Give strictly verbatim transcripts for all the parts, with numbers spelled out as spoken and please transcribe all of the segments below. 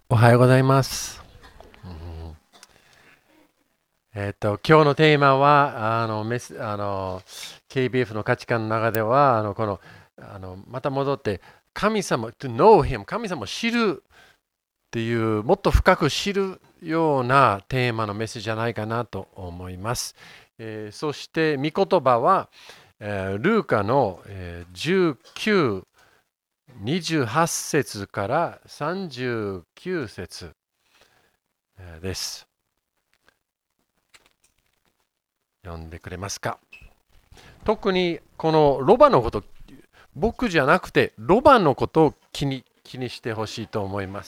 おはようございます。うんえっと、今日のテーマは、あの、メス、あの、ケービーエフ の価値観の中では、あの、この、あの、また戻って、神様、to know him、神様を知るっていう、もっと深く知るようなテーマのメッセージじゃないかなと思います。えーそして、御言葉は、えールーカの、えーじゅうきゅう、にじゅうはち節からさんじゅうきゅう節えーです。読んでくれますか？特にこのロバのこと、僕じゃなくてロバのことを気に気にしてほしいと思います。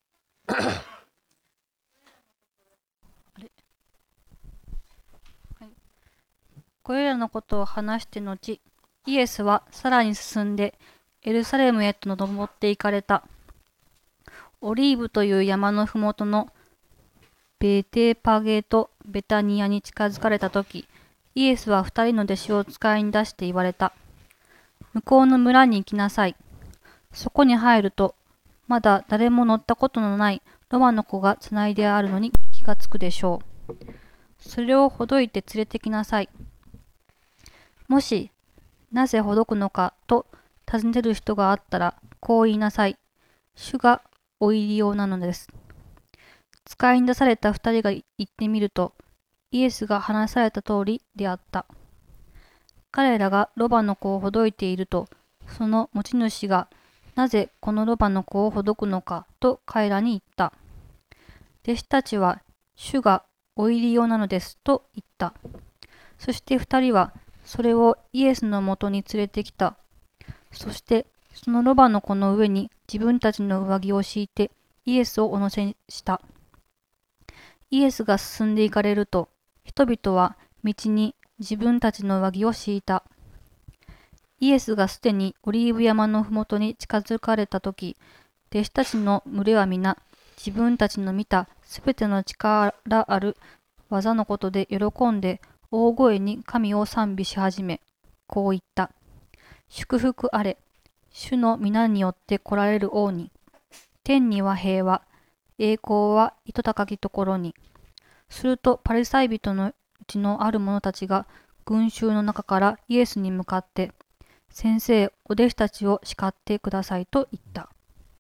あれ、はい、これらのことを話して後、イエスはさらに進んでエルサレムへと登っていかれた。オリーブという山のふもとのベテパゲとベタニアに近づかれたとき、イエスは二人の弟子を使いに出して言われた。向こうの村に行きなさい。そこに入ると、まだ誰も乗ったことのないロバの子がつないであるのに気がつくでしょう。それをほどいて連れてきなさい。もし、なぜほどくのかと尋ねる人があったら、こう言いなさい。主がお入り用なのです。使いに出された二人が言ってみると、イエスが話された通りであった。彼らがロバの子をほどいていると、その持ち主が、なぜこのロバの子をほどくのかと彼らに言った。弟子たちは、主がお入り用なのですと言った。そして二人は、それをイエスのもとに連れてきた。そして、そのロバの子の上に自分たちの上着を敷いて、イエスをお乗せした。イエスが進んでいかれると、人々は道に自分たちの上着を敷いた。イエスがすでにオリーブ山のふもとに近づかれたとき、弟子たちの群れは皆、自分たちの見たすべての力ある技のことで喜んで、大声に神を賛美し始め、こう言った。祝福あれ、主の皆によって来られる王に。天には平和、栄光は糸高きところに。するとパリサイ人のうちのある者たちが群衆の中からイエスに向かって、先生、お弟子たちを叱ってくださいと言った。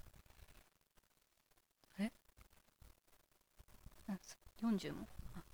えよんじゅうも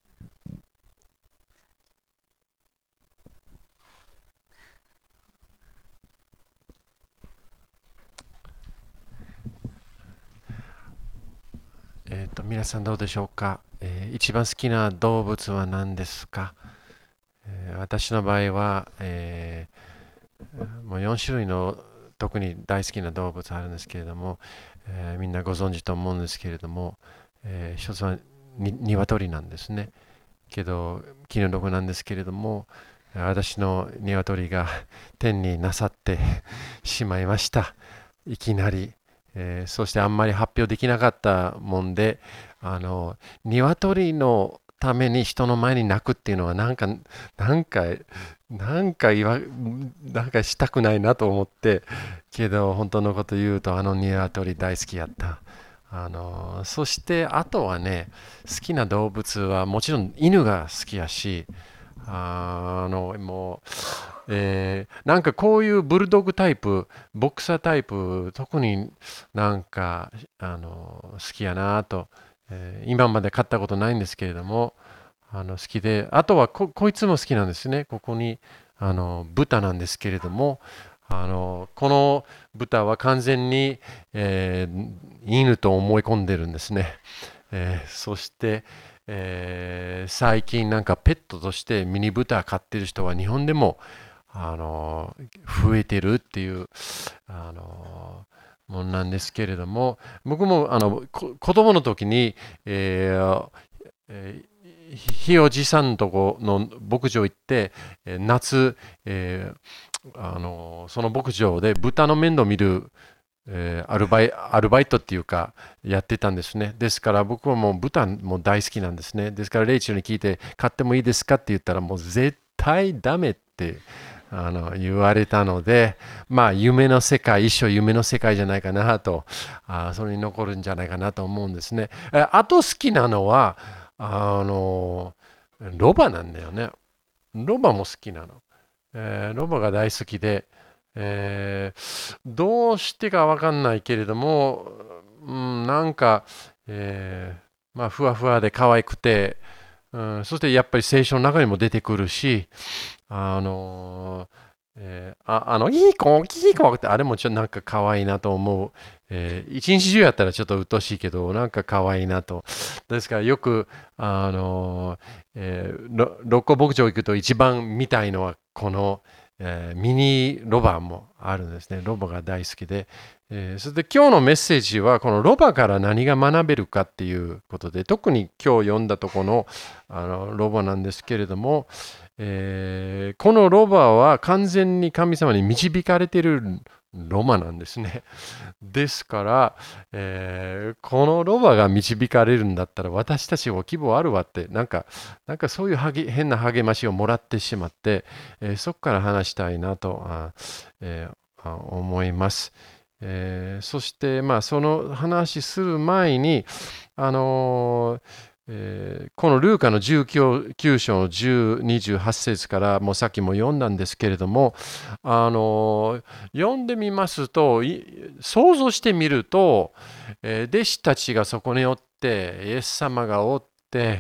えっと、皆さんどうでしょうか？えー一番好きな動物は何ですか？えー私の場合は、えーもうよん種類の特に大好きな動物あるんですけれども、えーみんなご存知と思うんですけれども、えー一つはに鶏なんですね。けど気の毒なんですけれども、私の鶏が天になさってしまいました。いきなり。えーそしてあんまり発表できなかったもんで、あの、鶏のために人の前に泣くっていうのはなんか、なんか、なんか言わ、なんかしたくないなと思って、けど本当のこと言うとあの鶏大好きやった。あの、そしてあとはね、好きな動物はもちろん犬が好きやし、あの、もう、えーなんかこういうブルドッグタイプ、ボクサータイプ、特になんか、あの、好きやなと、えー今まで飼ったことないんですけれども、あの、好きで、あとはこ、こいつも好きなんですね。ここに、あの、豚なんですけれども、あの、この豚は完全に、えー犬と思い込んでるんですね。えーそして、えー最近なんかペットとしてミニブタ飼ってる人は日本でもあの増えてるっていうあのもんなんですけれども、僕もあのこ子供の時に、えーえーひおじさんのとこの牧場行って、えー夏、えーあのその牧場で豚の面倒を見るえーアルバイ、アルバイトっていうか、やってたんですね。ですから僕はもう豚も大好きなんですね。ですからレイチェルに聞いて、買ってもいいですかって言ったら、もう絶対ダメって、 あの言われたので、まあ夢の世界、一生夢の世界じゃないかなと、あそれに残るんじゃないかなと思うんですね。えあと好きなのは、あの、ロバなんだよね。ロバも好きなの。えーロバが大好きで、えーどうしてかわかんないけれども、うん、なんか、えーまあ、ふわふわで可愛くて、うん、そしてやっぱり聖書の中にも出てくるし、あのえーああの、いい子、いい子って、あれもちょっとなんか可愛いなと思う。えー一日中やったらちょっと鬱陶しいけど、なんか可愛いなと。ですからよく、あのえーろ六甲牧場行くと一番見たいのはこの、えーミニロバもあるんですね。ロバが大好きで。えーそれで今日のメッセージはこのロバから何が学べるかっていうことで、特に今日読んだところの、あのロバなんですけれども、えーこのロバは完全に神様に導かれているロバなんですね。ですから、えーこのロバが導かれるんだったら私たちも希望あるわって、なんか、なんかそういう励変な励ましをもらってしまって、えーそこから話したいなと、あえーあ思います。えーそして、まあ、その話する前に、あのーえーこのルーカのじゅうきゅう章のじゅう、にじゅうはち節からもうさっきも読んだんですけれども、あの読んでみますと、い想像してみると、えー弟子たちがそこにおって、イエス様がおって、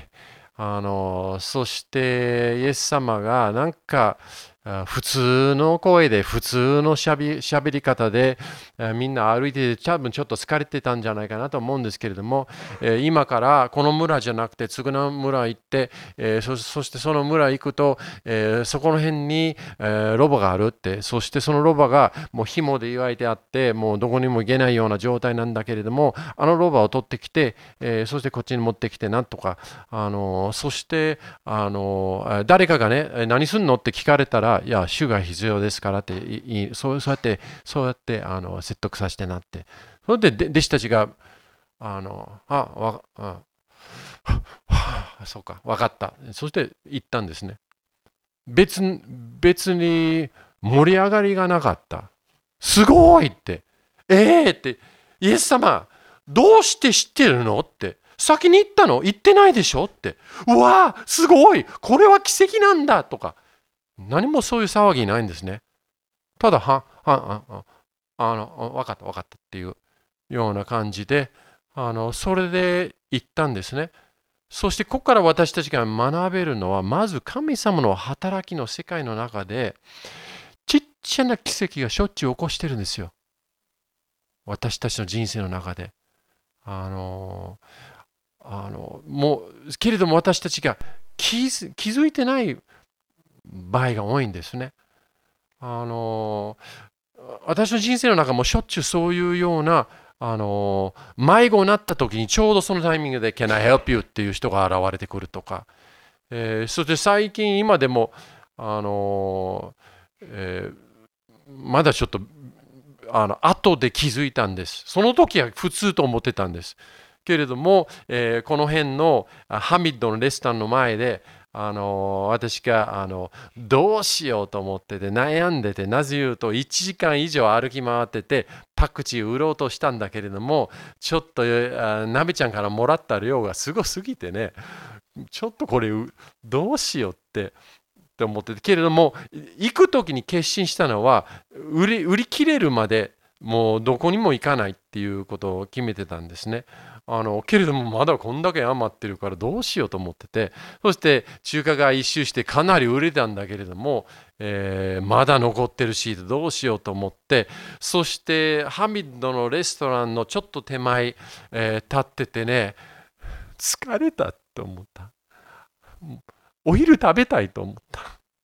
あのそしてイエス様がなんかあ普通の声で普通のしゃべしゃべり方でえーみんな歩いてて多分ちょっと疲れてたんじゃないかなと思うんですけれども、えー今からこの村じゃなくて次の村行って、えーそそしてその村行くと、えーそこの辺に、えーロバがあるって、そしてそのロバがもう紐で祝いてあってもうどこにも行けないような状態なんだけれども、あのロバを取ってきて、えーそしてこっちに持ってきてなんとか、あのーそしてあのー誰かがねえー何すんのって聞かれたら、いや主が必要ですからっていいそうそうやってそうやってあの説得させてなって、それでで弟子たちがあのあわあはあそうか分かった、そして行ったんですね。別に別に盛り上がりがなかった。すごいって、ええー、って、イエス様どうして知ってるのって、先に行ったの行ってないでしょって、うわーすごいこれは奇跡なんだとか、何もそういう騒ぎないんですね。ただははああの分かった分かったっていうような感じで、あのそれで行ったんですね。そしてここから私たちが学べるのは、まず神様の働きの世界の中でちっちゃな奇跡がしょっちゅう起こしてるんですよ、私たちの人生の中で。あのあのもうけれども私たちが気づ気づいてない場合が多いんですね。あの私の人生の中もしょっちゅうそういうような、あの迷子になった時にちょうどそのタイミングで Can I help you っていう人が現れてくるとか、えーそして最近今でも、あのえーまだちょっとあの後で気づいたんです。その時は普通と思ってたんです。けれども、えーこの辺のあハミッドのレストランの前で、あの私があのどうしようと思ってて悩んでて、なぜ言うといちじかん以上歩き回っててパクチー売ろうとしたんだけれども、ちょっとあなべちゃんからもらった量がすごすぎてね、ちょっとこれうどうしようってって思ってて、けれども行く時に決心したのは売り売り切れるまでもうどこにも行かないっていうことを決めてたんですね。あのけれどもまだこんだけ余ってるからどうしようと思ってて、そして中華街一周してかなり売れたんだけれども、えーまだ残ってるしどうしようと思って、そしてハミッドのレストランのちょっと手前、えー立っててね、疲れたと思った。お昼食べたいと思った。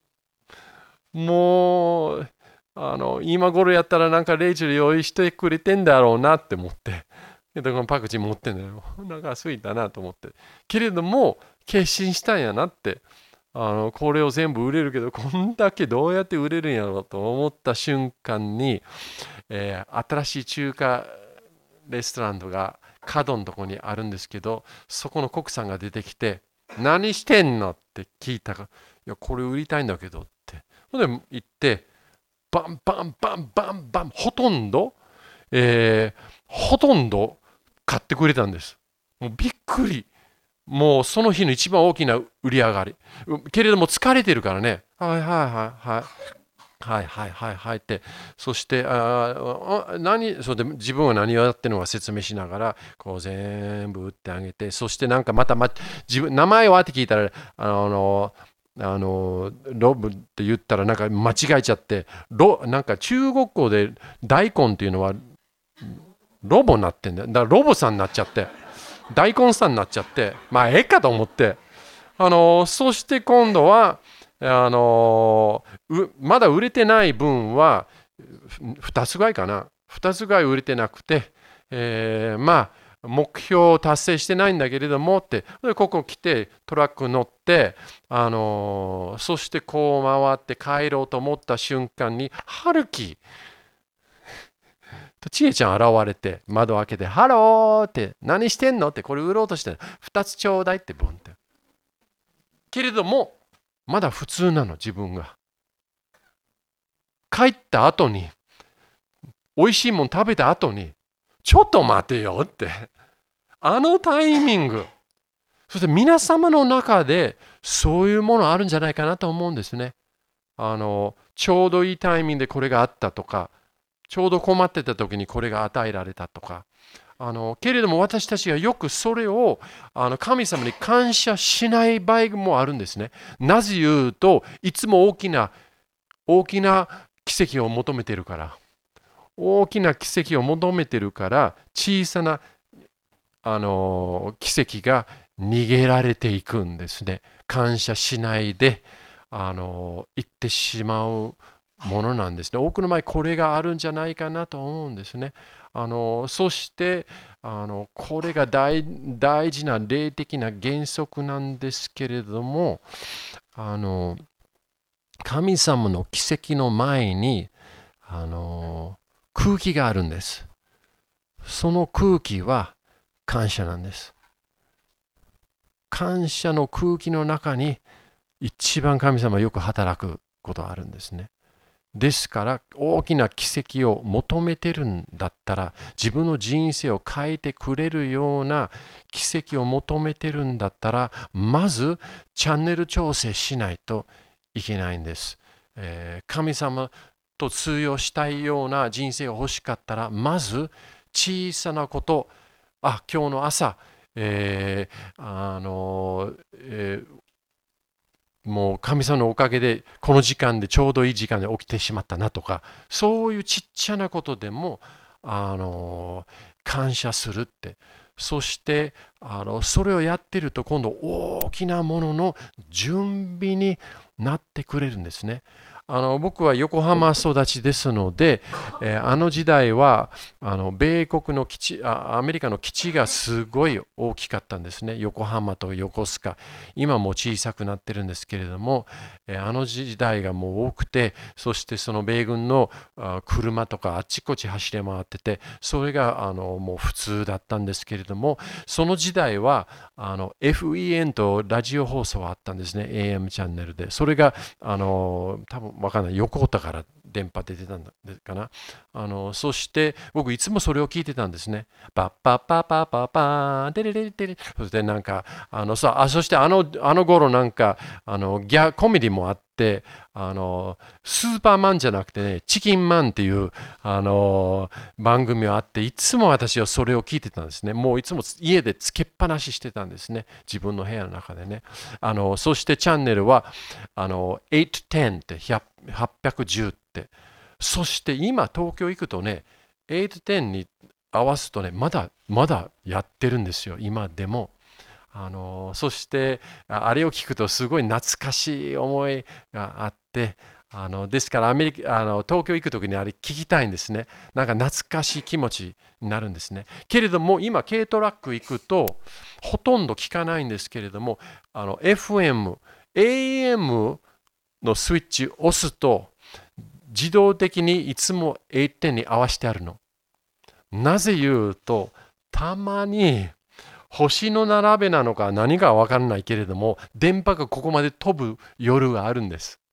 もうあの今頃やったらなんかレイチェル用意してくれてんだろうなって思って、けどこのパクチー持ってんだよ、なんか空いたなと思って、けれども決心したんやなって、あのこれを全部売れるけどこんだけどうやって売れるんやろうと思った瞬間に、えー新しい中華レストランが角のとこにあるんですけど、そこのコックさんが出てきて、何してんのって聞いたから、いやこれ売りたいんだけどって、 で行って、バンバンバンバンバン、ほとんど、えー、ほとんど買ってくれたんです。もうびっくり。もうその日の一番大きな売り上がり。けれども疲れてるからね。はいはいはいはい。はいはいはいはいって、そして、ああ何そうで自分は何をやってるのか説明しながら、こう全部打ってあげて、そしてなんかまた、ま、自分、名前はって聞いたら、あの、あのロブって言ったらなんか間違えちゃって、ロなんか中国語で大根っていうのはロボになってんだよ。だからロボさんになっちゃって、大根さんになっちゃって、まあええかと思って、あのそして今度は、あのまだ売れてない分はふたつぐらいかな。ふたつぐらい売れてなくて、えー、まあ目標を達成してないんだけれどもって、でここ来てトラック乗って、あのそしてこう回って帰ろうと思った瞬間に、春樹とちえちゃん現れて、窓開けて、ハローって、何してんのって、これ売ろうとしてる。ふたつちょうだいってボンって。けれども、まだ普通なの、自分が。帰った後に、美味しいもん食べた後に、ちょっと待てよって。あのタイミング。そして皆様の中で、そういうものあるんじゃないかなと思うんですね。あの、ちょうどいいタイミングでこれがあったとか、ちょうど困ってた時にこれが与えられたとか。あのけれども私たちはよくそれをあの神様に感謝しない場合もあるんですね。なぜ言うと、いつも大きな大きな奇跡を求めてるから。大きな奇跡を求めてるから、小さなあの奇跡が逃げられていくんですね。感謝しないであの行ってしまうものなんですね。多くの場合これがあるんじゃないかなと思うんですね。あのそしてあのこれが 大, 大事な霊的な原則なんですけれども、あの神様の奇跡の前にあの空気があるんです。その空気は感謝なんです。感謝の空気の中に一番神様はよく働くことがあるんですね。ですから大きな奇跡を求めてるんだったら、自分の人生を変えてくれるような奇跡を求めてるんだったら、まずチャンネル調整しないといけないんです。えー、神様と通用したいような人生が欲しかったら、まず小さなこと、あ、今日の朝、えー、あの、えーもう神様のおかげでこの時間でちょうどいい時間で起きてしまったなとか、そういうちっちゃなことでもあの感謝するって、そしてあのそれをやってると今度大きなものの準備になってくれるんですね。あの僕は横浜育ちですので、えー、あの時代はあの米国の基地あ、アメリカの基地がすごい大きかったんですね。横浜と横須賀。今も小さくなってるんですけれども、えー、あの時代がもう多くて、そしてその米軍のあ車とかあっちこっち走り回ってて、それがあのもう普通だったんですけれども、その時代はあの エフイーエヌ とラジオ放送はあったんですね。エーエム チャンネルで。それがあの多分わかんない、横田から電波出てたんだかな。あのそして僕いつもそれを聞いてたんですね。パッパッパッパッパッパーデレレデレ。そしてなんかあのさあそしてあのあの頃なんかあのギャコメディもあって、あのスーパーマンじゃなくてね、チキンマンっていうあの番組があって、いつも私はそれを聞いてたんですね。もういつも家でつけっぱなししてたんですね。自分の部屋の中でね。あのそしてチャンネルはあのはちじゅうってはっぴゃくじゅうって、そして今東京行くとね、はちじゅうに合わすとね、まだまだやってるんですよ、今でも。あのそしてあれを聞くとすごい懐かしい思いがあって、あのですからアメリカあの東京行く時にあれ聞きたいんですね。なんか懐かしい気持ちになるんですね。けれども今軽トラック行くとほとんど聞かないんですけれども、あの エフエム、エーエム のスイッチを押すと自動的にいつもはちじゅうに合わせてあるの。なぜ言うと、たまに星の並べなのか何かわからないけれども、電波がここまで飛ぶ夜があるんです。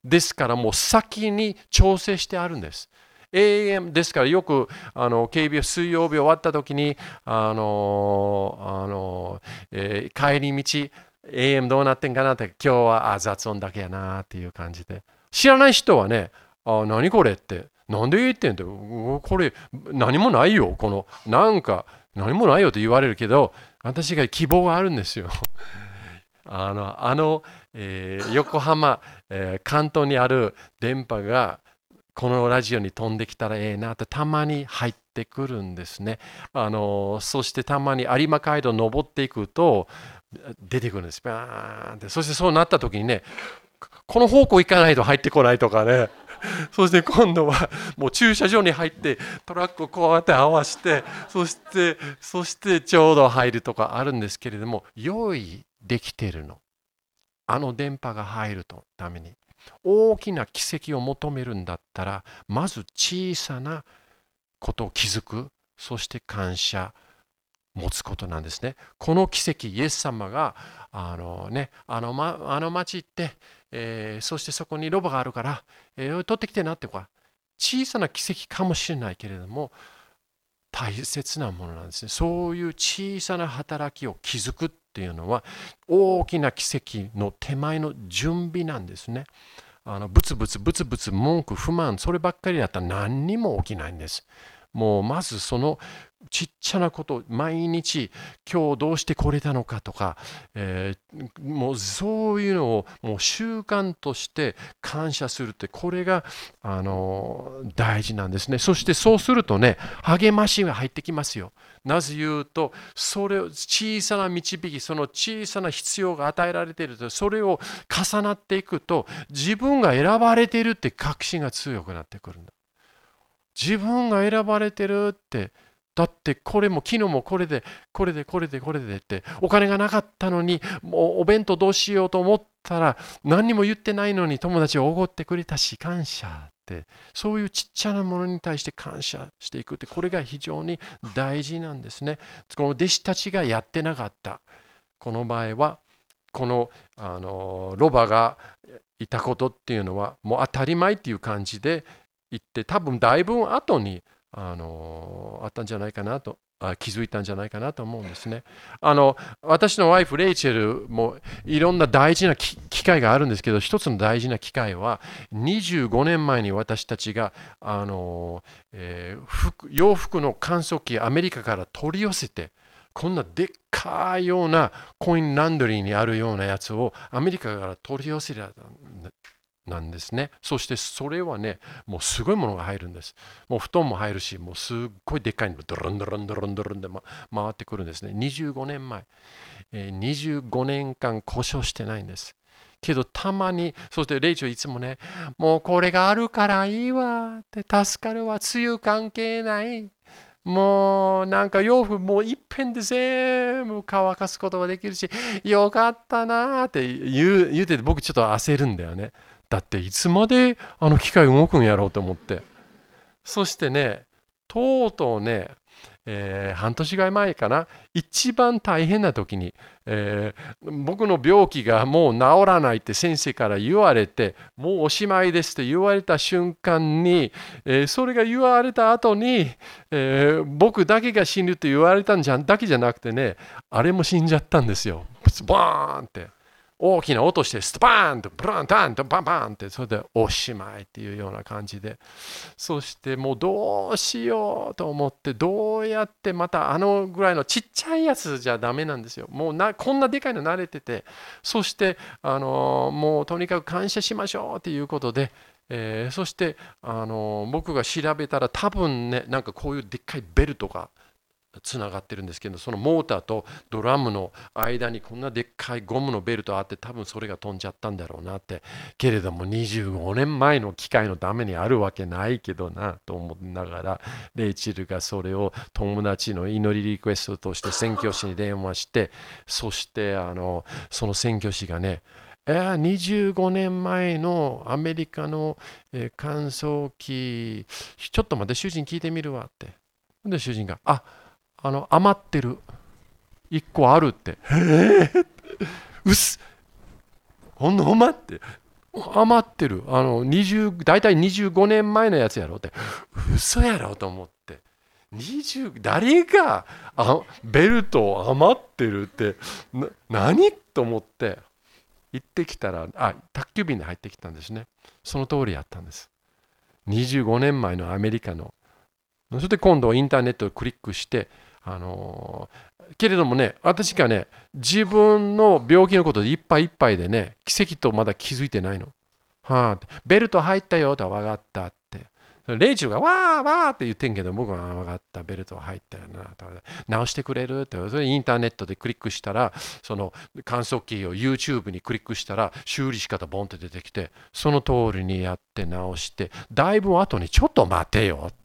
ですからもう先に調整してあるんです。エーエム ですからよくあの ケービーエフ 水曜日終わった時にあのあの、えー、帰り道 エーエム どうなってんかなって今日はあ雑音だけやなっていう感じで知らない人はねあ何これってなんで言ってんってこれ何もないよこのなんか何もないよと言われるけど私が希望があるんですよ。あのあの、えー、横浜、えー、関東にある電波がこのラジオに飛んできたらええなってたまに入ってくるんですね。あのそしてたまに有馬街道登っていくと出てくるんです。バーンってそしてそうなった時にねこの方向行かないと入ってこないとかね。そして今度はもう駐車場に入ってトラックをこうやって合わせてそしてそしてちょうど入るとかあるんですけれども用意できているの。あの電波が入るために。大きな奇跡を求めるんだったらまず小さなことを気づくそして感謝持つことなんですね。この奇跡イエス様があのねあの、ま、あの町行って、えー、そしてそこにロバがあるから、えー、取ってきてなってか小さな奇跡かもしれないけれども大切なものなんですね。そういう小さな働きを気づくっていうのは大きな奇跡の手前の準備なんですね。あのブツブツブツブツ文句不満そればっかりだったら何にも起きないんです。もうまずそのちっちゃなこと毎日今日どうしてこれたのかとか、えー、もうそういうのをもう習慣として感謝するってこれがあの大事なんですね。そしてそうするとね励ましが入ってきますよ。なぜ言うとそれを小さな導きその小さな必要が与えられているとそれを重なっていくと自分が選ばれているって確信が強くなってくるんだ。自分が選ばれてるってだってこれも昨日もこれでこれでこれでこれでってお金がなかったのにもうお弁当どうしようと思ったら何にも言ってないのに友達がおごってくれたし感謝ってそういうちっちゃなものに対して感謝していくってこれが非常に大事なんですね。この弟子たちがやってなかったこの場合はこの、あのロバがいたことっていうのはもう当たり前っていう感じで言って多分だいぶ後にあのあったんじゃないかなとあ気づいたんじゃないかなと思うんですね。あの私のワイフレイチェルもいろんな大事な機会があるんですけど一つの大事な機会はにじゅうごねんまえに私たちがあの、えー、服洋服の乾燥機アメリカから取り寄せてこんなでっかいようなコインランドリーにあるようなやつをアメリカから取り寄せたなんですね。そしてそれはね、もうすごいものが入るんです。もう布団も入るし、もうすっごいでっかいのドロンドロンドロンドロンで、ま、回ってくるんですね。にじゅうごねんまえ、えー、にじゅうごねんかん故障してないんです。けどたまに、そしてレイチョいつもね、もうこれがあるからいいわって助かるわ、梅雨関係ない。もうなんか洋服もう一遍で全部乾かすことができるし、よかったなって言う、言うてて僕ちょっと焦るんだよね。だっていつまであの機械動くんやろうと思って。そしてね、とうとうね、えー、半年ぐらい前かな、一番大変な時に、えー、僕の病気がもう治らないって先生から言われて、もうおしまいですって言われた瞬間に、えー、それが言われた後に、えー、僕だけが死ぬって言われたんじゃだけじゃなくてね、あれも死んじゃったんですよ。バーンって。大きな音してスパーンとブランタンとバンバンってそれでおしまいっていうような感じでそしてもうどうしようと思ってどうやってまたあのぐらいのちっちゃいやつじゃダメなんですよ。もうなこんなでかいの慣れててそしてあのもうとにかく感謝しましょうっていうことでえー、そしてあの僕が調べたら多分ねなんかこういうでっかいベルトがつながってるんですけどそのモーターとドラムの間にこんなでっかいゴムのベルトあって多分それが飛んじゃったんだろうなってけれどもにじゅうごねんまえの機械のためにあるわけないけどなと思いながらレイチェルがそれを友達の祈りリクエストとして宣教師に電話してそしてあのその宣教師がねえー、にじゅうごねんまえのアメリカの、えー、乾燥機ちょっと待って主人聞いてみるわってで主人がああの余ってるいっこあるってへえうっほんのほんまって余ってる。あのにじゅう大体にじゅうごねんまえのやつやろって。嘘やろと思って。にじゅう誰があベルト余ってるってな何と思って行ってきたら、あ、宅急便で入ってきたんですね。その通りやったんです。にじゅうごねんまえのアメリカの。そして今度はインターネットをクリックして、あのー、けれどもね、私がね、自分の病気のことでいっぱいいっぱいでね、奇跡とまだ気づいてないの。はあ、ベルト入ったよとは分かったって。レイチェルがわーわーって言ってんけど、僕は分かった、ベルト入ったよなと。直してくれるって。それインターネットでクリックしたら、その観測器を YouTube にクリックしたら、修理仕方ボンって出てきて、その通りにやって直して、だいぶ後にちょっと待てよって。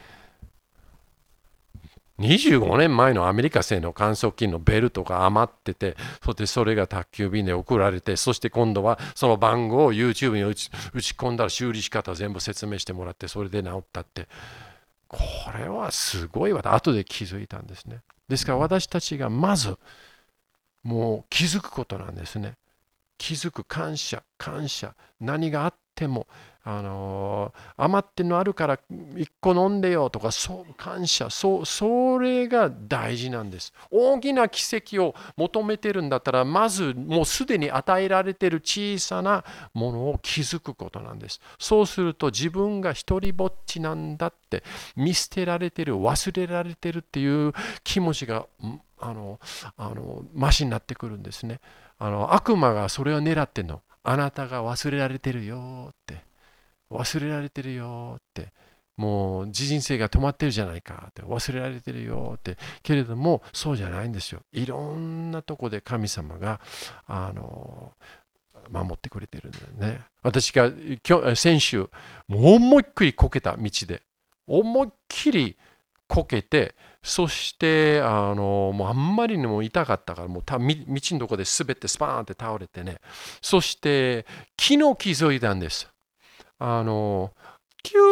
にじゅうごねんまえのアメリカ製の観測器のベルトが余ってて、そしてそれが宅急便で送られて、そして今度はその番号を YouTube に打ち、打ち込んだら修理仕方を全部説明してもらって、それで治ったって。これはすごいわ。後で気づいたんですね。ですから私たちがまずもう気づくことなんですね。気づく、感謝、感謝。何があっても、あのー、余ってんのあるから一個飲んでよとか、そう感謝、そう、それが大事なんです。大きな奇跡を求めてるんだったら、まずもうすでに与えられている小さなものを気づくことなんです。そうすると自分が一人ぼっちなんだって、見捨てられてる、忘れられてるっていう気持ちがあのあのマシになってくるんですね。あの悪魔がそれを狙ってんの。あなたが忘れられてるよって。忘れられてるよって。もう人生が止まってるじゃないかって。忘れられてるよって。けれどもそうじゃないんですよ。いろんなとこで神様があの守ってくれてるんだよね。私が今日先週もう思いっきりこけた道で。思いっきりこけて、そしてあのもうあんまりにも痛かったから、もうた道のとこで滑ってスパーンって倒れてね。そして昨日気づいたんです。あのキュ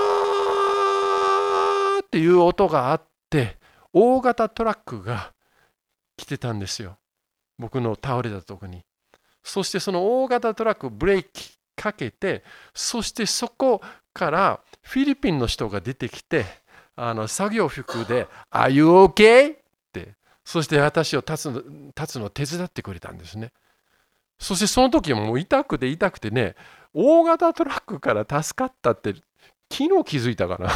ーっていう音があって、大型トラックが来てたんですよ、僕の倒れたとこに。そしてその大型トラックブレーキかけて、そしてそこからフィリピンの人が出てきて、あの作業服で「Are you okay?」って、そして私を立つの、立つのを手伝ってくれたんですね。そしてその時はもう痛くて痛くてね、大型トラックから助かったって昨日気づいたかな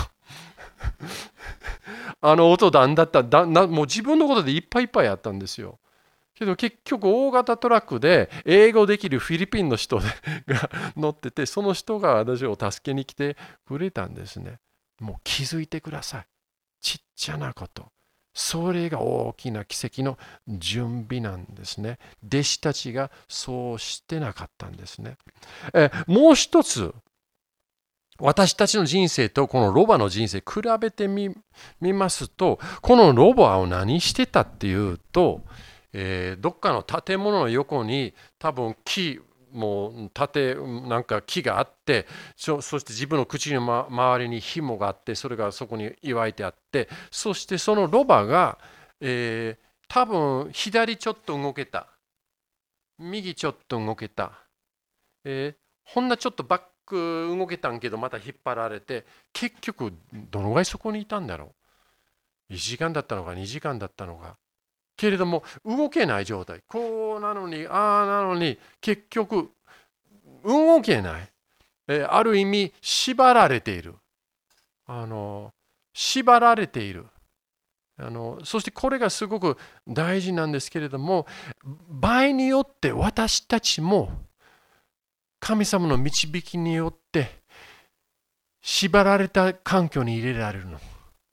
あの音なんだっただな、もう自分のことでいっぱいいっぱいやったんですよ。けど結局大型トラックで英語できるフィリピンの人が乗ってて、その人が私を助けに来てくれたんですね。もう気づいてください。ちっちゃなこと。それが大きな奇跡の準備なんですね。弟子たちがそうしてなかったんですね。えもう一つ、私たちの人生とこのロバの人生比べてみ、みますと、このロバを何してたっていうと、えー、どっかの建物の横に多分木もう縦なんか木があって、 そ, そして自分の口の、ま、周りに紐があって、それがそこに祝いてあって、そしてそのロバが、えー、多分左ちょっと動けた、右ちょっと動けた、えー、ほんなちょっとバック動けたんけどまた引っ張られて、結局どのぐらいそこにいたんだろう。いちじかんだったのかにじかんだったのか。けれども動けない状態、こうなのにああなのに結局動けない、えー、ある意味縛られている、あの縛られている、あのそしてこれがすごく大事なんですけれども、場合によって私たちも神様の導きによって縛られた環境に入れられるの。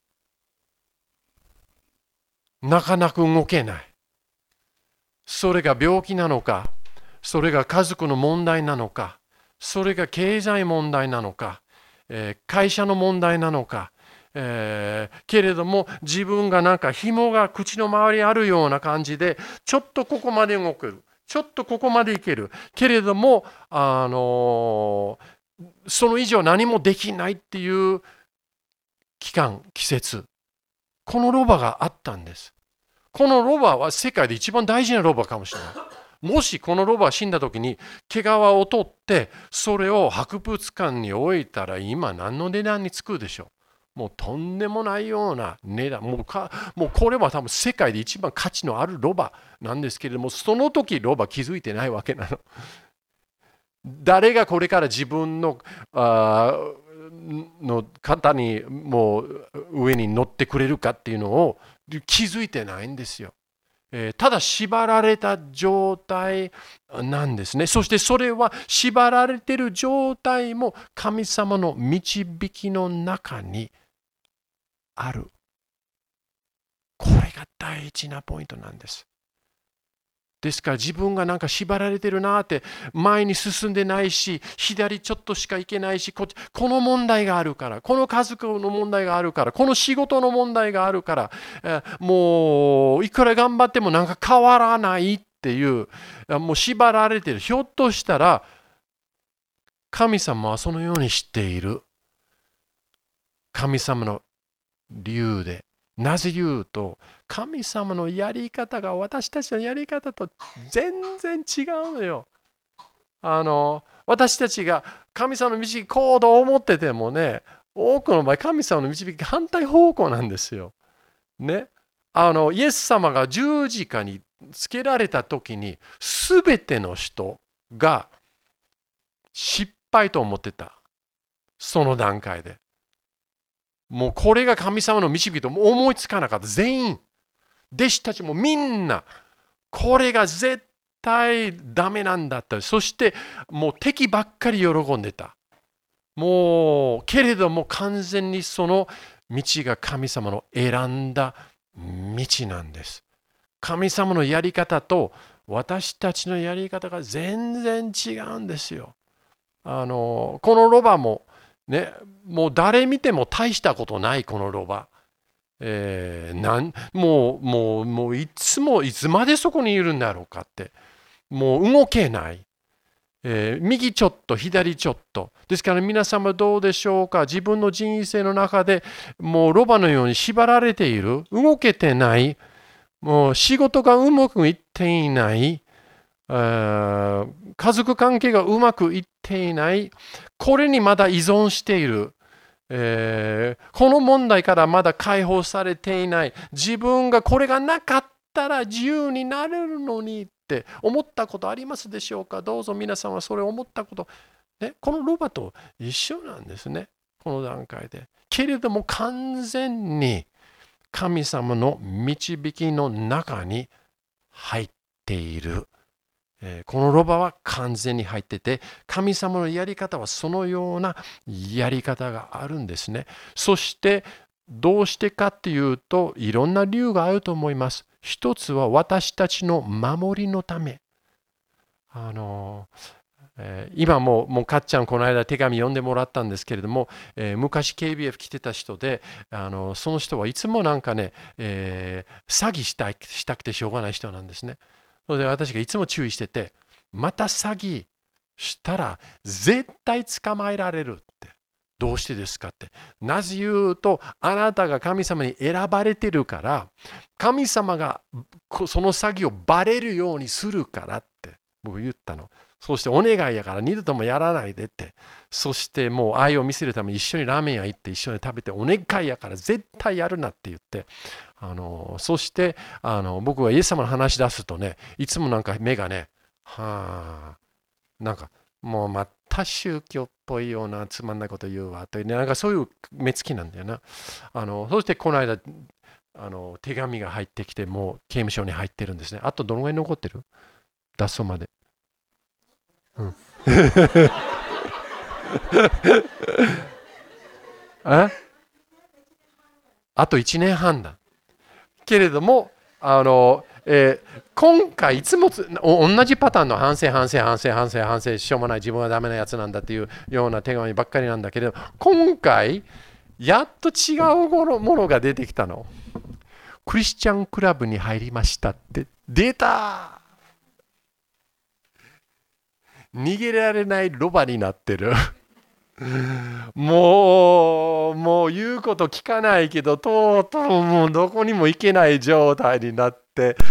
なかなか動けない。それが病気なのか、それが家族の問題なのか、それが経済問題なのか、えー、会社の問題なのか、えー、けれども自分がなんか紐が口の周りにあるような感じで、ちょっとここまで動ける、ちょっとここまでいけるけれども、あのー、その以上何もできないっていう期間、季節、このロバがあったんです。このロバは世界で一番大事なロバかもしれない。 もしこのロバが死んだ時に毛皮を取ってそれを博物館に置いたら今何の値段につくでしょう。もうとんでもないような値段。もうか、もうこれは多分世界で一番価値のあるロバなんですけれども、その時ロバ気づいてないわけなの。誰がこれから自分のあの方にもう上に乗ってくれるかっていうのを気づいてないんですよ。えー、ただ縛られた状態なんですね。そしてそれは縛られている状態も神様の導きの中にある。これが大事なポイントなんです。ですから自分がなんか縛られてるなって前に進んでないし左ちょっとしか行けないし こ, この問題があるからこの家族の問題があるからこの仕事の問題があるからえもういくら頑張ってもなんか変わらないっていうもう縛られてる。ひょっとしたら神様はそのように知っている。神様の理由で。なぜ言うと神様のやり方が私たちのやり方と全然違うのよ。あの私たちが神様の導きこうと思っててもね、多くの場合神様の導き反対方向なんですよ。ね、あのイエス様が十字架につけられた時に全ての人が失敗と思ってた。その段階で。もうこれが神様の導きと思いつかなかった。全員弟子たちもみんなこれが絶対ダメなんだった。そしてもう敵ばっかり喜んでた。もうけれども完全にその道が神様の選んだ道なんです。神様のやり方と私たちのやり方が全然違うんですよ。あのこのロバもね、もう誰見ても大したことないこのロバ、えー、なんもうもうもういつもいつまでそこにいるんだろうかってもう動けない、えー、右ちょっと左ちょっとですから皆様どうでしょうか。自分の人生の中でもうロバのように縛られている、動けてない、もう仕事がうまくいっていない、家族関係がうまくいっていない、これにまだ依存している、えー、この問題からまだ解放されていない、自分がこれがなかったら自由になれるのにって思ったことありますでしょうか。どうぞ皆さんはそれを思ったこと、ね、このロバと一緒なんですね、この段階で。けれども完全に神様の導きの中に入っている。このロバは完全に入ってて、神様のやり方はそのようなやり方があるんですね。そしてどうしてかっていうと、いろんな理由があると思います。一つは私たちの守りのため。あのえー、今ももうかっちゃんこの間手紙読んでもらったんですけれども、えー、昔 ケービーエフ 来てた人で、あのその人はいつもなんかね、えー、詐欺したいしたくてしょうがない人なんですね。それで私がいつも注意してて、また詐欺したら絶対捕まえられるって。どうしてですかって。なぜ言うと、あなたが神様に選ばれてるから、神様がその詐欺をバレるようにするからって僕言ったの。そしてお願いやから二度ともやらないでって。そしてもう愛を見せるために一緒にラーメン屋行って一緒に食べて、お願いやから絶対やるなって言って、あのそしてあの僕はイエス様の話し出すとね、いつもなんか目がね、はあ、なんかもうまた宗教っぽいようなつまんないこと言うわという、ね、なんかそういう目つきなんだよな。あのそしてこの間あの手紙が入ってきて、もう刑務所に入ってるんですね。あとどのぐらい残ってる？脱走まで。うん、えあといちねんはんだけれども、あの、えー、今回いつも同じパターンの反省反省反省反省反省しょうもない自分はダメなやつなんだっていうような手紙ばっかりなんだけれど、今回やっと違うものが出てきたの。クリスチャンクラブに入りましたって出た。逃げられないロバになってる。もうもう言うこと聞かないけど、とうとうもうどこにも行けない状態になって、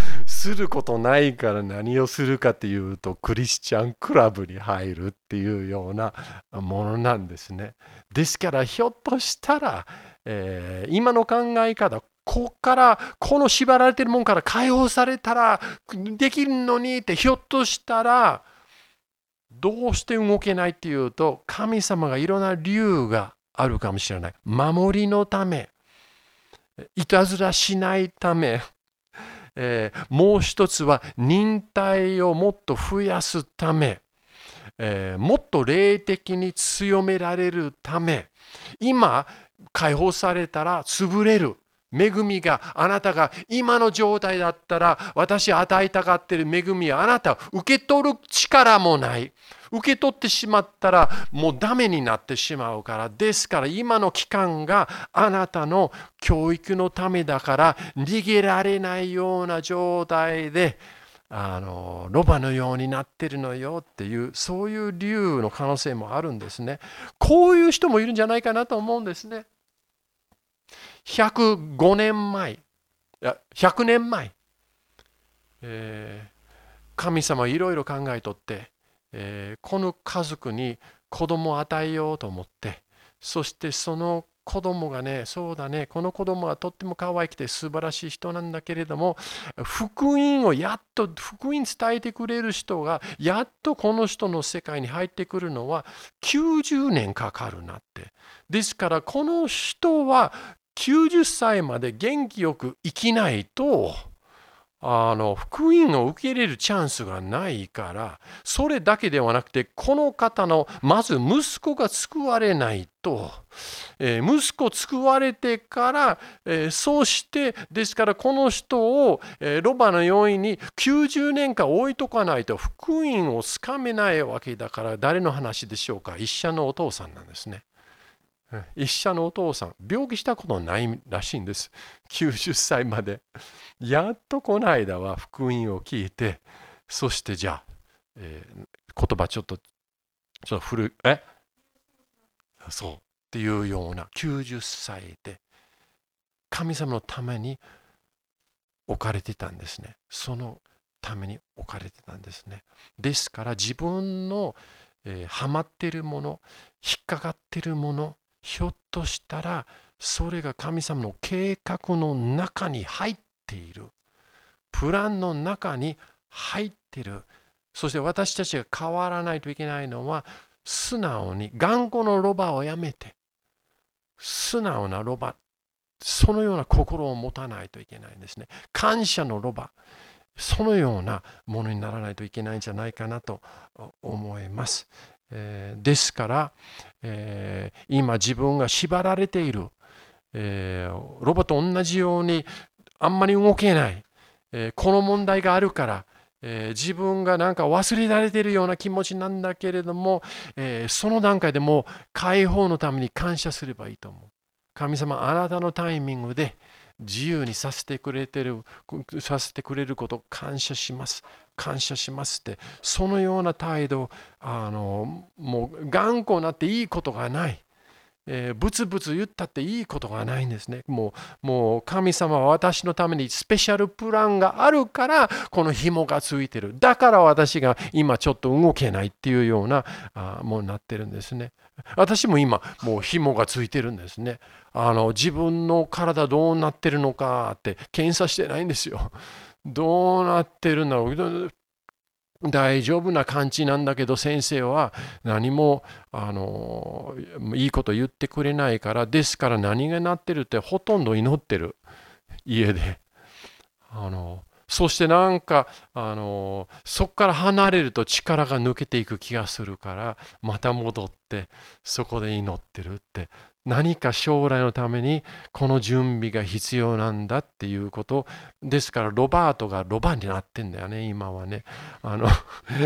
することないから何をするかっていうと、クリスチャンクラブに入るっていうようなものなんですね。ですからひょっとしたら、えー、今の考え方、ここからこの縛られているものから解放されたらできるのにって、ひょっとしたらどうして動けないっていうと、神様がいろんな理由があるかもしれない。守りのため、いたずらしないため、えー、もう一つは忍耐をもっと増やすため、えー、もっと霊的に強められるため、今解放されたら潰れる恵みが、あなたが今の状態だったら私与えたがっている恵みはあなた受け取る力もない。受け取ってしまったらもうダメになってしまうから。ですから今の期間があなたの教育のためだから、逃げられないような状態であのロバのようになってるのよっていう、そういう理由の可能性もあるんですね。こういう人もいるんじゃないかなと思うんですね。ひゃくごねんまえ、いやひゃくねんまえ、えー、神様いろいろ考えとって、えー、この家族に子供を与えようと思って、そしてその子供がね、そうだね、この子供はとっても可愛くて素晴らしい人なんだけれども、福音をやっと福音伝えてくれる人がやっとこの人の世界に入ってくるのはきゅうじゅうねんかかるなって。ですからこの人はきゅうじゅっさいまで元気よく生きないと、あの福音を受け入れるチャンスがないから、それだけではなくて、この方のまず息子が救われないと、えー、息子救われてから、えー、そうしてですからこの人を、えー、ロバのようにきゅうじゅうねんかん置いとかないと福音をつかめないわけだから、誰の話でしょうか。一社のお父さんなんですね。一社のお父さん、病気したことないらしいんです。きゅうじゅっさいまで。やっとこの間は福音を聞いて、そしてじゃあ、えー、言葉ちょっと、ちょっと古い、えそうっていうようなきゅうじゅっさいで神様のために置かれてたんですね。そのために置かれてたんですね。ですから自分の、えー、ハマっているもの、引っかかっているもの、ひょっとしたらそれが神様の計画の中に入っている。プランの中に入っている。そして私たちが変わらないといけないのは、素直に頑固のロバをやめて、素直なロバ、そのような心を持たないといけないんですね。感謝のロバ、そのようなものにならないといけないんじゃないかなと思います。えー、ですから、えー、今自分が縛られている、えー、ロバと同じようにあんまり動けない、えー、この問題があるから、えー、自分がなんか忘れられているような気持ちなんだけれども、えー、その段階でもう解放のために感謝すればいいと思う。神様、あなたのタイミングで自由にさせてくれてる、させてくれることを感謝します。感謝しますって、そのような態度、あのもう頑固になっていいことがない。えー、ブツブツ言ったっていいことがないんですね。もう、もう神様は私のためにスペシャルプランがあるからこの紐がついてる。だから私が今ちょっと動けないっていうようなあものになってるんですね。私も今もう紐がついてるんですね。あの自分の体どうなってるのかって検査してないんですよ。どうなってるんだろう。大丈夫な感じなんだけど、先生は何もあのいいこと言ってくれないから、ですから何がなってるってほとんど祈ってる、家で。あのそしてなんかあのそこから離れると力が抜けていく気がするから、また戻ってそこで祈ってるって、何か将来のためにこの準備が必要なんだっていうことですから、ロバートがロバになってんだよね、今はね。あの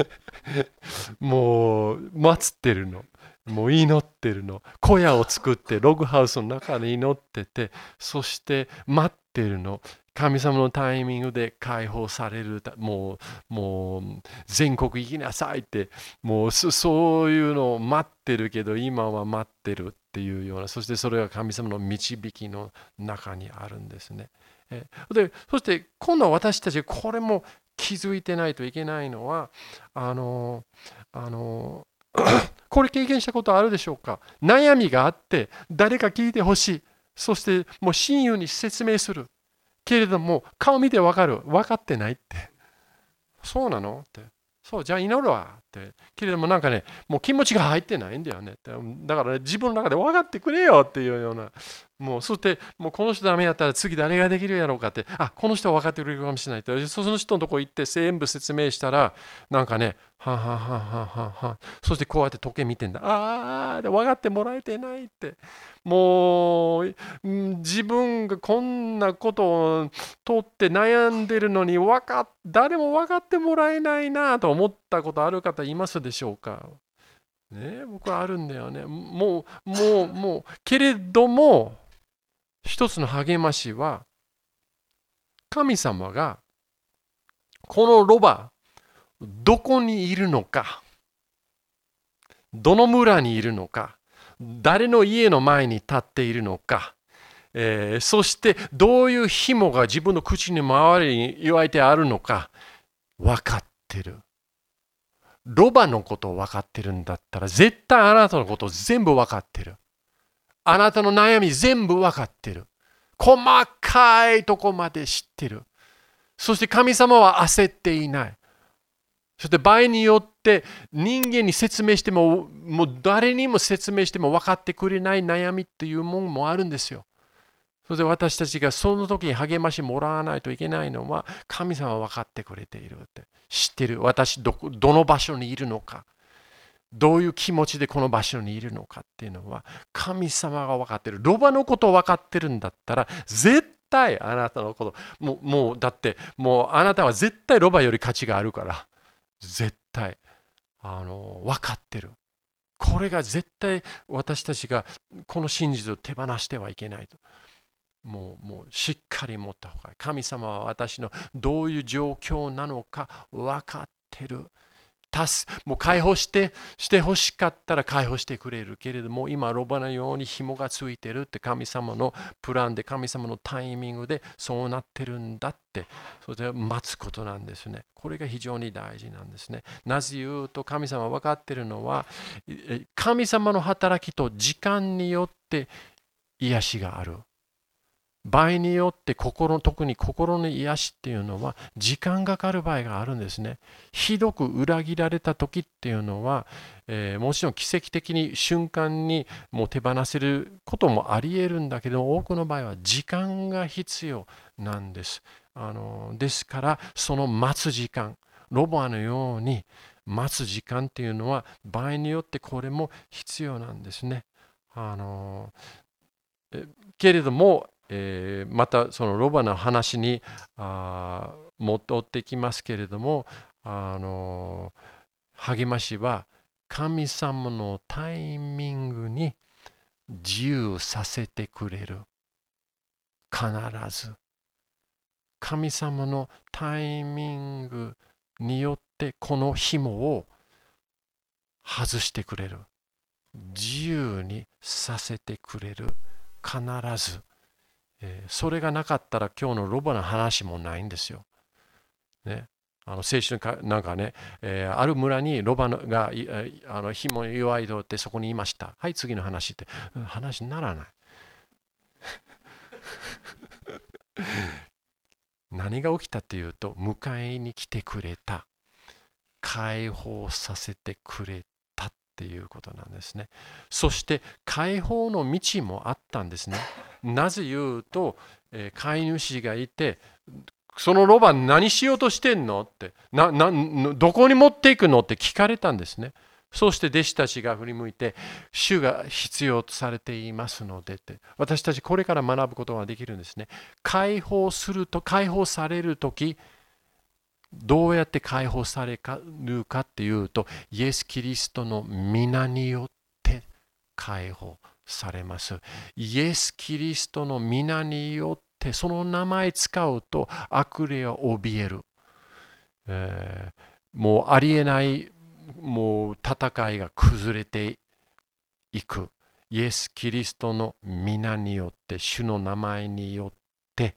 もう待ってるの、もう祈ってるの、小屋を作ってログハウスの中で祈ってて、そして待ってるの。神様のタイミングで解放される、もうもう全国行きなさいって、もうそういうのを待ってるけど、今は待ってるっていうような、そしてそれが神様の導きの中にあるんですね。 えー、でそして今度は私たちこれも気づいてないといけないのは、あのあのこれ経験したことあるでしょうか。悩みがあって誰か聞いてほしい。そしてもう親友に説明する。けれども顔見てわかる。分かってないって。そうなのって。そう、じゃあ祈るわって。けれどもなんかね、もう気持ちが入ってないんだよねって。だから、ね、自分の中で分かってくれよっていうような。もうそして、もうこの人ダメやったら次誰ができるやろうかって。あ、この人は分かってくれるかもしれないって。その人のとこ行って全部説明したら、なんかね、はんはんはんはんはんはん。そしてこうやって時計見てんだ。ああ、分かってもらえてないって。もう自分がこんなことをとって悩んでるのに分か誰も分かってもらえないなと思ったことある方いますでしょうか。ね、僕はあるんだよね。もうもうもうけれども一つの励ましは神様がこのロバどこにいるのか、どの村にいるのか、誰の家の前に立っているのか、えー、そしてどういう紐が自分の口に周りに言われてあるのか分かってる。ロバのことを分かってるんだったら絶対あなたのことを全部分かってる。あなたの悩み全部分かってる。細かいとこまで知ってる。そして神様は焦っていない。そして場合によって人間に説明しても、もう誰にも説明しても分かってくれない悩みっていうものもあるんですよ。そして私たちがその時に励ましもらわないといけないのは、神様は分かってくれているって。知ってる。私ど、どの場所にいるのか。どういう気持ちでこの場所にいるのかっていうのは、神様が分かってる。ロバのことを分かってるんだったら、絶対あなたのこと、もう、もうだって、もうあなたは絶対ロバより価値があるから。絶対あの分かってる。これが絶対私たちがこの真実を手放してはいけないと。もう、もうしっかり持った方がいい。神様は私のどういう状況なのか分かってる。助もう解放してしてほしかったら解放してくれるけれども、今ロバのように紐がついてるって神様のプランで、神様のタイミングでそうなってるんだって、それで待つことなんですね。これが非常に大事なんですね。なぜ言うと、神様は分かってるのは、神様の働きと時間によって癒しがある。場合によって心、特に心の癒しっていうのは時間がかかる場合があるんですね。ひどく裏切られた時っていうのは、えー、もちろん奇跡的に瞬間にもう手放せることもあり得るんだけど、多くの場合は時間が必要なんです。あのですからその待つ時間、ロバのように待つ時間っていうのは場合によってこれも必要なんですね。あのえけれどもえー、またそのロバの話にあ戻ってきますけれども、あの励ましは神様のタイミングに自由させてくれる。必ず神様のタイミングによってこの紐を外してくれる。自由にさせてくれる。必ず。えー、それがなかったら今日のロバの話もないんですよ。ね、あの聖書にかなんかね、えー、ある村にロバがあの紐に弱いとってそこにいました。はい、次の話って話にならない。何が起きたっていうと、迎えに来てくれた。解放させてくれたっていうことなんですね。そして解放の道もあったんですね。なぜ言うと、えー、飼い主がいて、そのロバ何しようとしてんのってなな、どこに持っていくのって聞かれたんですね。そして弟子たちが振り向いて、主が必要とされていますのでって、私たちこれから学ぶことができるんですね。解放すると、解放されるとき、どうやって解放されるかっていうと、イエス・キリストの皆によって解放されます。イエス・キリストの皆によって、その名前使うと悪霊は怯える。えー、もうありえないもう戦いが崩れていく。イエス・キリストの皆によって、主の名前によって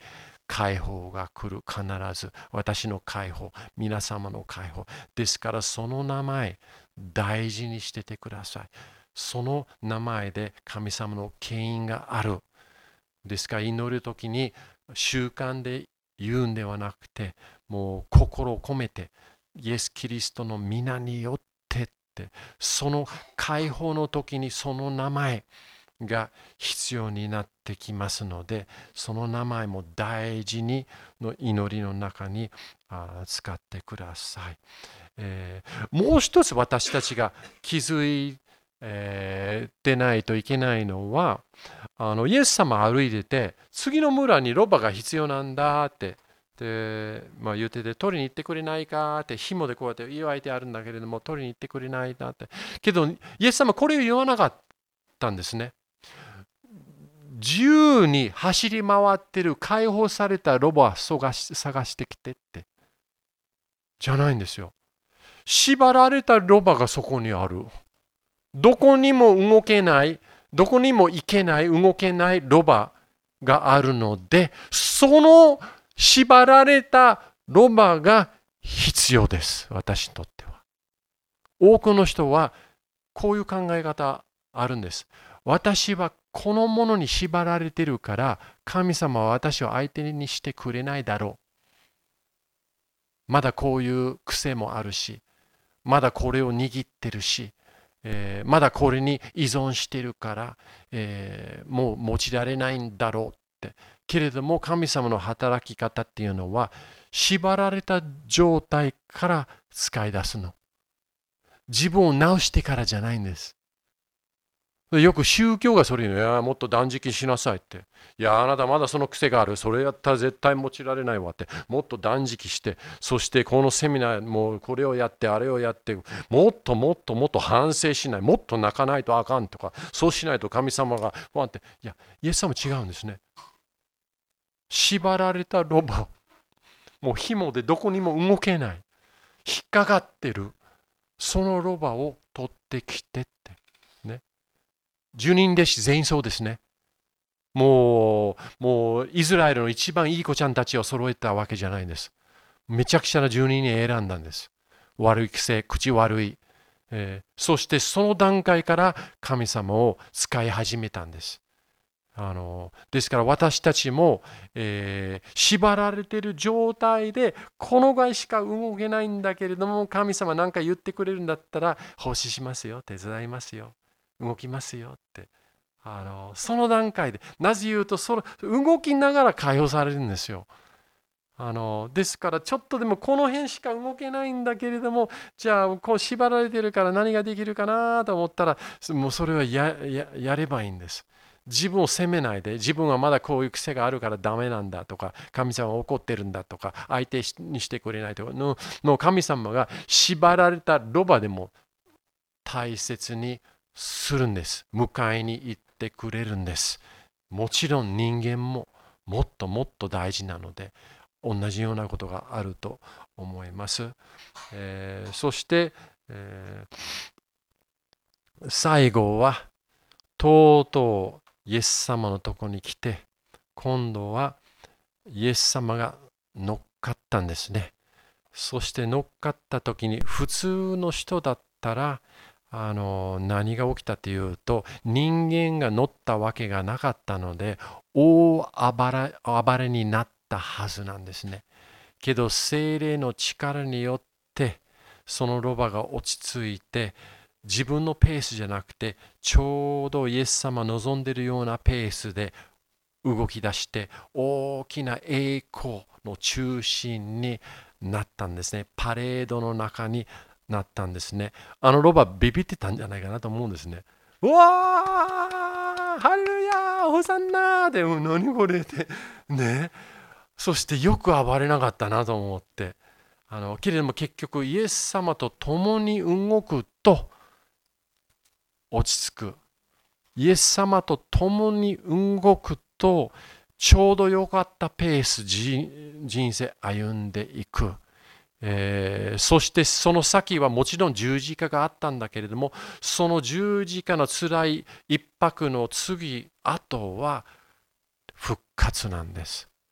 解放が来る。必ず私の解放、皆様の解放ですから、その名前大事にしててください。その名前で神様の権威がある。ですから祈るときに習慣で言うんではなくて、もう心を込めてイエス・キリストの皆によってって、その解放の時にその名前が必要になってきますので、その名前も大事にの祈りの中に使ってください。えー、もう一つ私たちが気づいてないといけないのは、あのイエス様歩いてて、次の村にロバが必要なんだってで、まあ、言ってて、取りに行ってくれないかって、紐でこうやって祝いてあるんだけれども、取りに行ってくれないなって。けど、イエス様これを言わなかったんですね。自由に走り回ってる解放されたロバを探し、探してきてって。じゃないんですよ。縛られたロバがそこにある。どこにも動けない、どこにも行けない、動けないロバがあるので、その縛られたロバが必要です。私にとっては。多くの人はこういう考え方あるんです。私はこのものに縛られてるから、神様は私を相手にしてくれないだろう。まだこういう癖もあるし、まだこれを握ってるし、えー、まだこれに依存しているから、えー、もう持ちられないんだろうって。けれども神様の働き方っていうのは、縛られた状態から使い出すの。自分を直してからじゃないんです。よく宗教がそれに、いやもっと断食しなさいって。いやあなたまだその癖がある。それやったら絶対持ちられないわって。もっと断食して、そしてこのセミナーもこれをやってあれをやって、もっともっともっと反省しない。もっと泣かないとあかんとか、そうしないと神様がワンって。いや、イエス様違うんですね。縛られたロバ、もう紐でどこにも動けない。引っかかってる。そのロバを取ってきてって。十人弟子全員そうですね。もう、もうイスラエルの一番いい子ちゃんたちを揃えたわけじゃないんです。めちゃくちゃな十人に選んだんです。悪い癖、口悪い。えー、そしてその段階から神様を使い始めたんです。あのですから私たちも、えー、縛られている状態でこのぐらいしか動けないんだけれども、神様何か言ってくれるんだったら奉仕しますよ、手伝いますよ、動きますよって、あのその段階で、なぜ言うとその動きながら解放されるんですよ。あのですからちょっとでもこの辺しか動けないんだけれども、じゃあこう縛られてるから何ができるかなと思ったら、もうそれは や, や, やればいいんです。自分を責めないで、自分はまだこういう癖があるからダメなんだとか、神様は怒ってるんだとか、相手にしてくれないとかのの神様が縛られたロバでも大切にするんです。迎えに行ってくれるんです。もちろん人間ももっともっと大事なので、同じようなことがあると思います。えー、そして、えー、最後はとうとうイエス様のとこに来て、今度はイエス様が乗っかったんですね。そして乗っかった時に、普通の人だったらあの何が起きたというと、人間が乗ったわけがなかったので大暴れ、暴れになったはずなんですね。けど聖霊の力によってそのロバが落ち着いて、自分のペースじゃなくてちょうどイエス様望んでいるようなペースで動き出して、大きな栄光の中心になったんですね。パレードの中になったんですね。あのロバビビってたんじゃないかなと思うんですね。うわーハレルヤーホサンナーで、も何これってね。そしてよく暴れなかったなと思って、あのけれども結局イエス様と共に動くと落ち着く。イエス様と共に動くとちょうど良かったペース、人生歩んでいく。えー、そしてその先はもちろん十字架があったんだけれども、その十字架のつらい一泊の次、あとは復活なんです。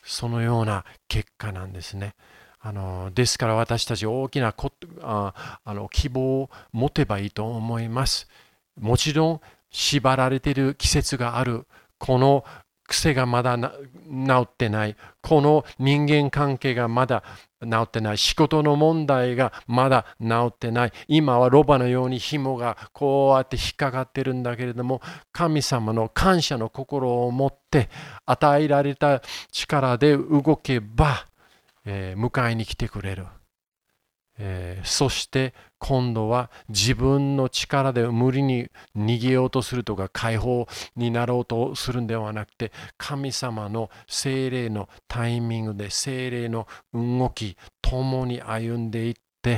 そのような結果なんですね。あのですから私たち大きなこああの希望を持てばいいと思います。もちろん縛られている季節がある。この癖がまだ治ってない。この人間関係がまだ治ってない。仕事の問題がまだ治ってない。今はロバのように紐がこうやって引っかかってるんだけれども、神様の感謝の心を持って与えられた力で動けば、えー、迎えに来てくれる。えー、そして今度は自分の力で無理に逃げようとするとか解放になろうとするんではなくて、神様の聖霊のタイミングで聖霊の動き共に歩んでいって、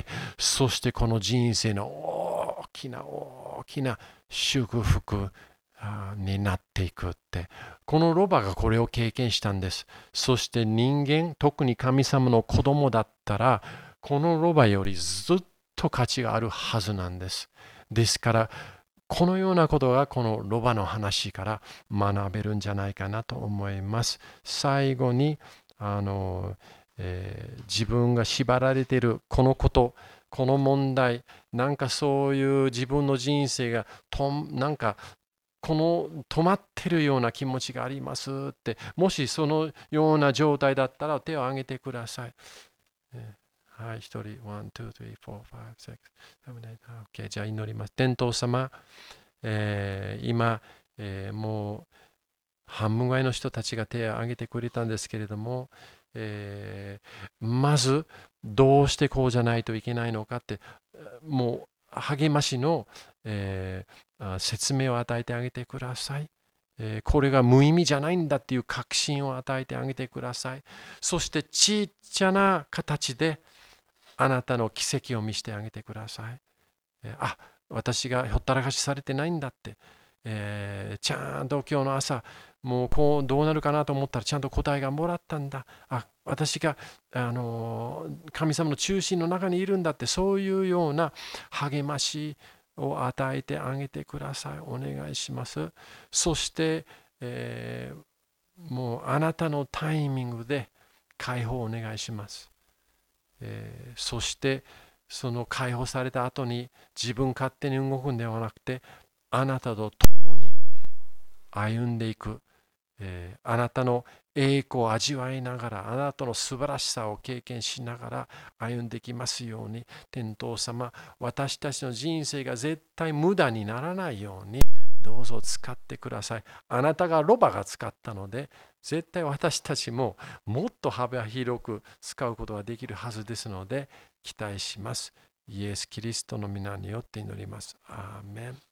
そしてこの人生の大きな大きな祝福になっていくって、このロバがこれを経験したんです。そして人間、特に神様の子供だったらこのロバよりずっと価値があるはずなんです。ですから、このようなことがこのロバの話から学べるんじゃないかなと思います。最後に、あの、えー、自分が縛られているこのこと、この問題、なんかそういう自分の人生がとなんかこの止まってるような気持ちがありますって、もしそのような状態だったら手を挙げてください。えーはい、一人、ワン、ツー、スリー、フォー、ファイブ、シックス、セブン、エイト、OK、じゃあ祈ります。天父様、えー、今、えー、もう半分ぐらいの人たちが手を挙げてくれたんですけれども、えー、まずどうしてこうじゃないといけないのかって、もう励ましの、えー、説明を与えてあげてください。これが無意味じゃないんだっていう確信を与えてあげてください。そしてちっちゃな形であなたの奇跡を見せてあげてください。えー、あ、私がほったらかしされてないんだって、えー、ちゃんと今日の朝もうこうどうなるかなと思ったらちゃんと答えがもらったんだ。あ、私が、あのー、神様の中心の中にいるんだって、そういうような励ましを与えてあげてください。お願いします。そして、えー、もうあなたのタイミングで解放をお願いします。えー、そしてその解放された後に自分勝手に動くんではなくて、あなたと共に歩んでいく、えー、あなたの栄光を味わいながら、あなたの素晴らしさを経験しながら歩んできますように、天父様、私たちの人生が絶対無駄にならないようにどうぞ使ってください。あなたがロバが使ったので、絶対私たちももっと幅広く使うことができるはずですので、期待します。イエス・キリストの皆によって祈ります。アーメン。